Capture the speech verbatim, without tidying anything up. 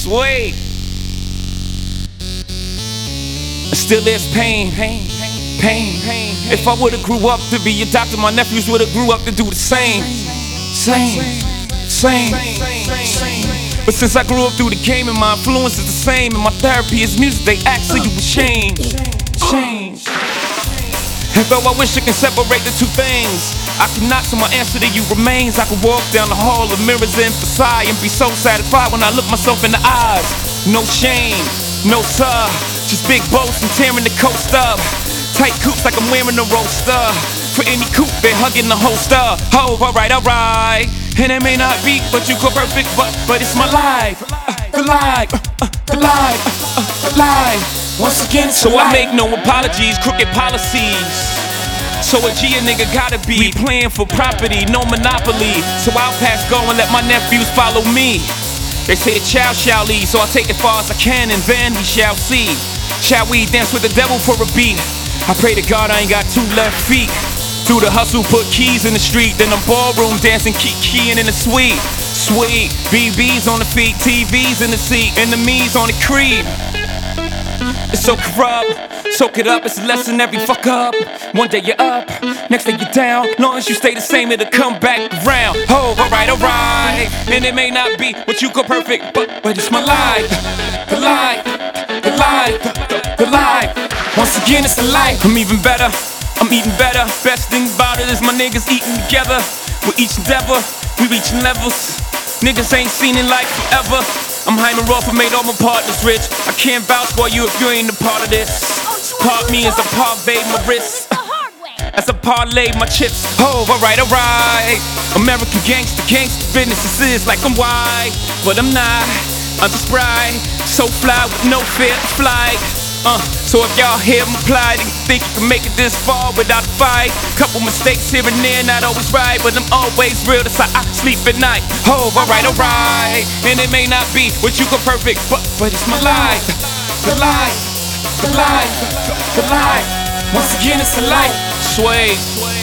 Sweet. Still there's pain, pain, pain, pain. If I would've grew up to be a doctor, my nephews would've grew up to do the same, same, same, same. But since I grew up through the game and my influence is the same, and my therapy is music, they ask so you would change, change. And though I wish I can separate the two things, I cannot, so my answer to you remains. I could walk down the hall of mirrors in Versailles and be so satisfied when I look myself in the eyes. No shame, no sir, just big boats and tearing the coast up. Tight coops like I'm wearing a roaster. For any coupe, they're hugging the holster. Oh, alright, alright. And it may not be what you call perfect, but but it's my life, uh, the life, uh, uh, the life, uh, uh, the life. Once again, it's so I make no apologies, crooked policies. So a G a nigga gotta be. We playing for property, no monopoly. So I'll pass go and let my nephews follow me. They say the child shall lead, so I'll take it far as I can and then we shall see. Shall we dance with the devil for a beat? I pray to God I ain't got two left feet. Through the hustle, put keys in the street. Then I'm ballroom dancing, keep keying in the suite. Sweet, B Bs on the feet, T Vs in the seat, enemies on the creep. It's so corrupt, soak it up, it's a lesson every fuck up. One day you're up, next day you're down. Long as you stay the same, it'll come back around. Oh, alright, alright. And it may not be what you call perfect, but, but it's my life. The life, the life, the, the life. Once again, it's the life. I'm even better, I'm eating better. Best thing about it is my niggas eating together. With each endeavor, we reaching levels. Niggas ain't seen it like forever. I'm Hyman Roth, I made all my partners rich. I can't vouch for you if you ain't a part of this. Part me as I parvey my wrists, as I parlay my chips. Oh, alright, alright. American gangster, gangster business. This is like I'm white, but I'm not. I'm just bright, so fly with no fear of flight. Uh, so if y'all hear me apply, then you think you can make it this far without a fight. Couple mistakes here and there, not always right, but I'm always real, that's how I sleep at night. Oh, alright, alright. And it may not be what you call perfect, but, but it's my life. The life, the life, the life. Once again, it's the life. Sway.